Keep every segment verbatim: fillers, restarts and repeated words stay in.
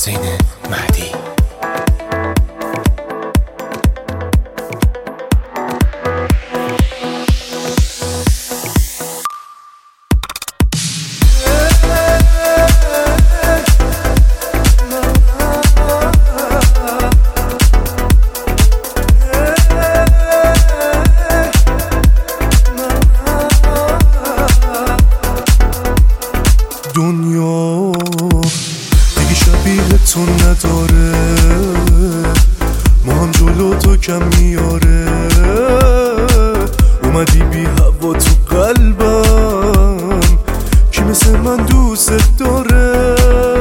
حسین مهدی. دنیا دیگه شبیه تو نداره، ما هم جلو تو کم میاره. اومدی بی هوا تو قلبم، کی مثل من دوست داره؟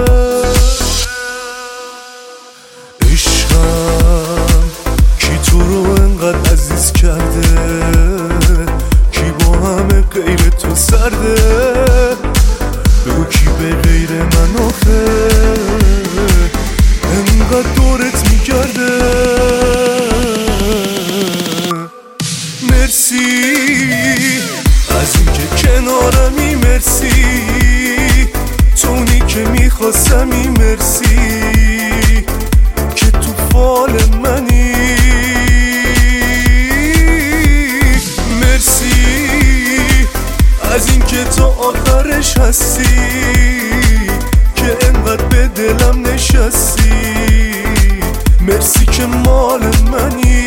عشقم کی تو رو انقدر عزیز کرده، کی با همه غیر تو سرده؟ بگو کی به غیر من آخه انقدر دورت میکرده؟ مرسی از این که کنارمی، مرسی تونی که میخواستمی، مرسی که تو فال منی، مرسی از این که تا آخرش هستی، که انقدر به دلم نشستی، مرسی که مال منی.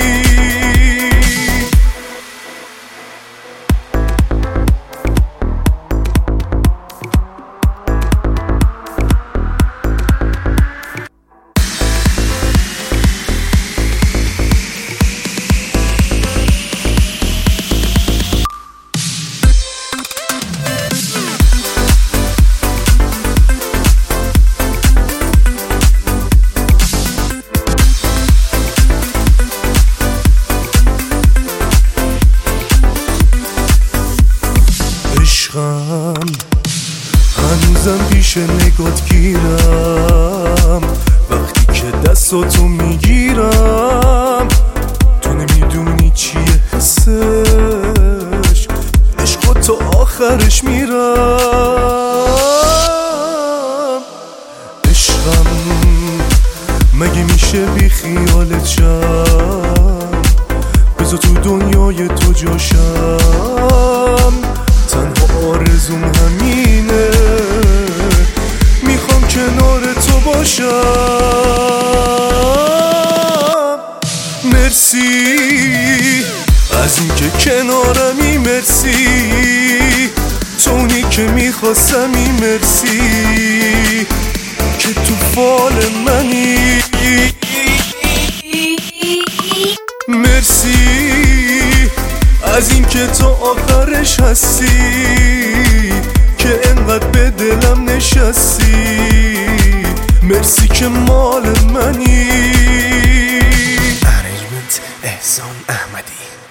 عشقم هنوزم پیش نگات گیرم، وقتی که دستاتو میگیرم تو نمیدونی چیه حسش، عشقا تا آخرش میرم. عشقم مگه میشه بی خیالت شم، بذار تو دنیای تو جاشم، تنها آرزوم همینه، میخوام کنار تو باشم. مرسی از این که کنارمی، مرسی تونی که میخواستمی، مرسی که تو فال منی، مرسی از این که تا آخرش هستی، که انقدر به دلم نشستی، مرسی که مال منی. منیجمنت احسان احمدی.